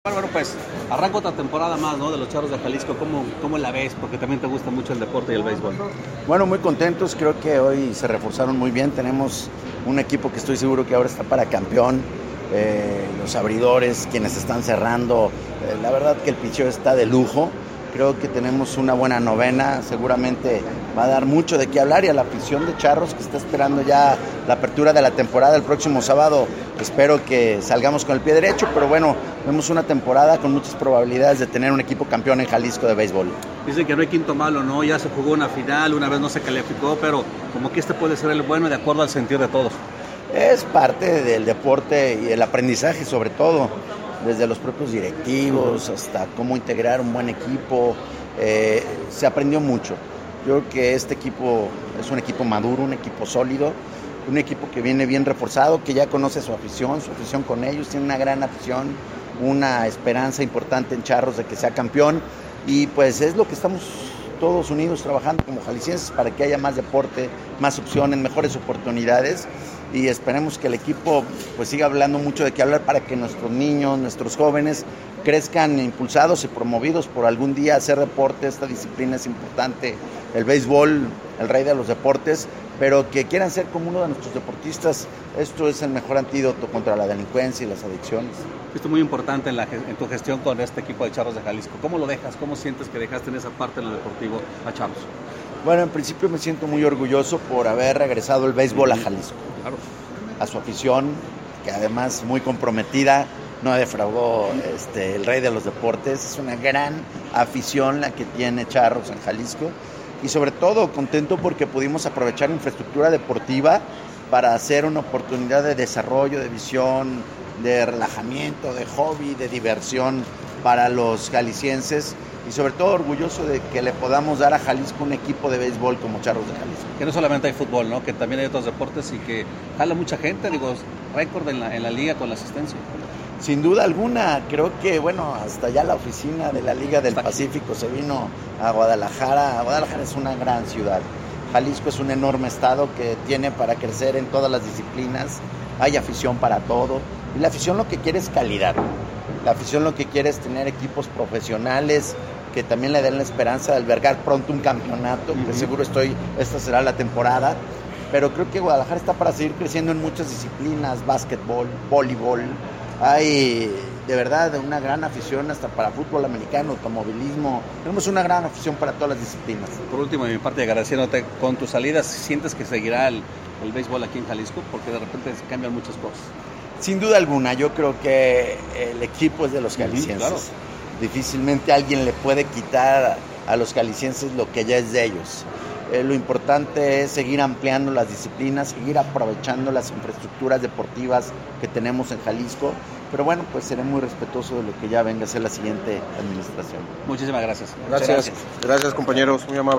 Bueno, pues arranca otra temporada más, ¿no? De los Charros de Jalisco. ¿Cómo la ves? Porque también te gusta mucho el deporte y el béisbol. Bueno, muy contentos. Creo que hoy se reforzaron muy bien. Tenemos un equipo que estoy seguro que ahora está para campeón. Los abridores, quienes están cerrando. La verdad que el picheo está de lujo. Creo que tenemos una buena novena. Seguramente va a dar mucho de qué hablar. Y a la afición de Charros que está esperando ya la apertura de la temporada el próximo sábado, espero que salgamos con el pie derecho. Pero bueno, vemos una temporada con muchas probabilidades de tener un equipo campeón en Jalisco de béisbol. Dicen que no hay quinto malo, ¿no? Ya se jugó una final, una vez no se calificó, pero como que este puede ser el bueno de acuerdo al sentir de todos. Es parte del deporte y el aprendizaje, sobre todo, desde los propios directivos hasta cómo integrar un buen equipo. Se aprendió mucho. Yo creo que este equipo es un equipo maduro, un equipo sólido, un equipo que viene bien reforzado, que ya conoce su afición con ellos, tiene una gran afición, una esperanza importante en Charros de que sea campeón, y pues es lo que estamos todos unidos trabajando como jaliscienses para que haya más deporte, más opciones, mejores oportunidades, y esperemos que el equipo pues siga hablando mucho de qué hablar para que nuestros niños, nuestros jóvenes crezcan impulsados y promovidos por algún día hacer deporte. Esta disciplina es importante, el béisbol, el rey de los deportes, pero que quieran ser como uno de nuestros deportistas. Esto es el mejor antídoto contra la delincuencia y las adicciones. Esto es muy importante en tu gestión con este equipo de Charros de Jalisco. ¿Cómo lo dejas? ¿Cómo sientes que dejaste en esa parte en lo deportivo a Charros? Bueno, en principio me siento muy orgulloso por haber regresado el béisbol a Jalisco. Claro. A su afición, que además muy comprometida, no defraudó el rey de los deportes. Es una gran afición la que tiene Charros en Jalisco, y sobre todo contento porque pudimos aprovechar infraestructura deportiva para hacer una oportunidad de desarrollo, de visión, de relajamiento, de hobby, de diversión para los jaliscienses, y sobre todo orgulloso de que le podamos dar a Jalisco un equipo de béisbol como Charros de Jalisco. Que no solamente hay fútbol, ¿no? Que también hay otros deportes y que jala mucha gente, récord en la liga con la asistencia. Sin duda alguna, creo que, bueno, hasta ya la oficina de la Liga del Pacífico se vino a Guadalajara. Guadalajara es una gran ciudad. Jalisco es un enorme estado que tiene para crecer en todas las disciplinas. Hay afición para todo. Y la afición lo que quiere es calidad. La afición lo que quiere es tener equipos profesionales que también le den la esperanza de albergar pronto un campeonato, que seguro esta será la temporada. Pero creo que Guadalajara está para seguir creciendo en muchas disciplinas, básquetbol, voleibol. Hay de verdad una gran afición hasta para fútbol americano, automovilismo. Tenemos una gran afición para todas las disciplinas. Por último, de mi parte, agradeciéndote con tus salidas, ¿sientes que seguirá el béisbol aquí en Jalisco? Porque de repente se cambian muchas cosas. Sin duda alguna, yo creo que el equipo es de los jaliscienses. Claro. Difícilmente alguien le puede quitar a los jaliscienses lo que ya es de ellos. Lo importante es seguir ampliando las disciplinas, seguir aprovechando las infraestructuras deportivas que tenemos en Jalisco, pero bueno, pues seré muy respetuoso de lo que ya venga a ser la siguiente administración. Muchísimas gracias. Gracias compañeros, muy amables.